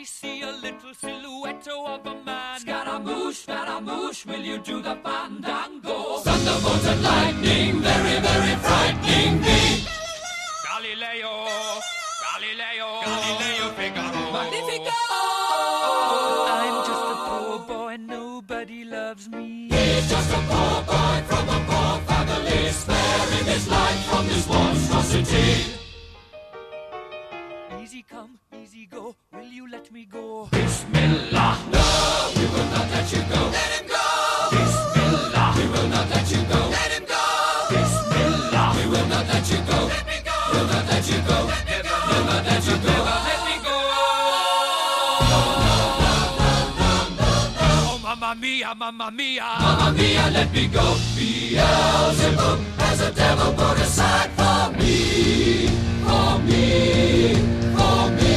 I see a little silhouette of a man. Scaramouche, will you do the fandango? Thunderbolt and lightning, very, very frightening me. Galileo, Figaro. Magnifico! I'm just a poor boy, nobody loves me. He's just a poor boy from a poor family, sparing his life from this monstrosity. Easy come, easy go, will you let me go? Bismillah, no, we will not let you go. Let him go! Bismillah, we will not let you go. Let him go! Bismillah, we will not let you go. Let me go! We'll not let you go. Let me go! We'll not let you go. Let me go! Oh, mamma mia, mamma mia. Mamma mia, let me go. Beelzebub has a devil put aside for me, for me, for me.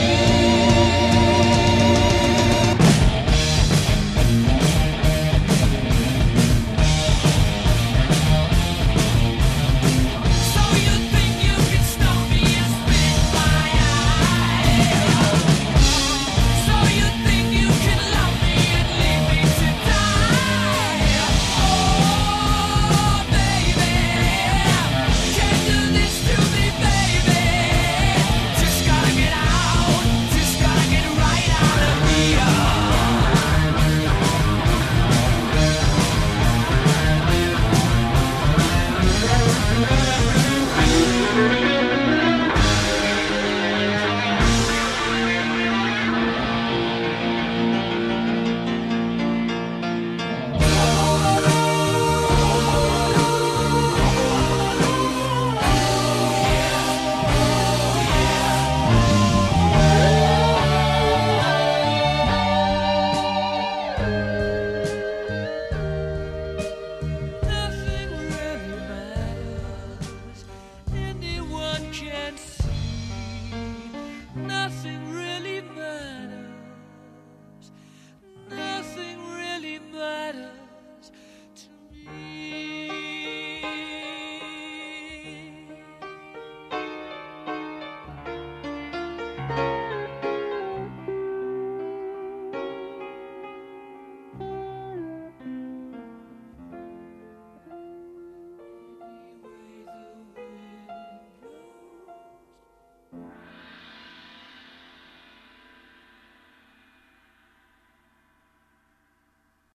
So you think you can stop me and spit my eye? So you think you can love me and leave me to die? Oh, baby, can't do this to me, baby. Just gotta get out, just gotta get right out of here. Nothing really matters. Anyone can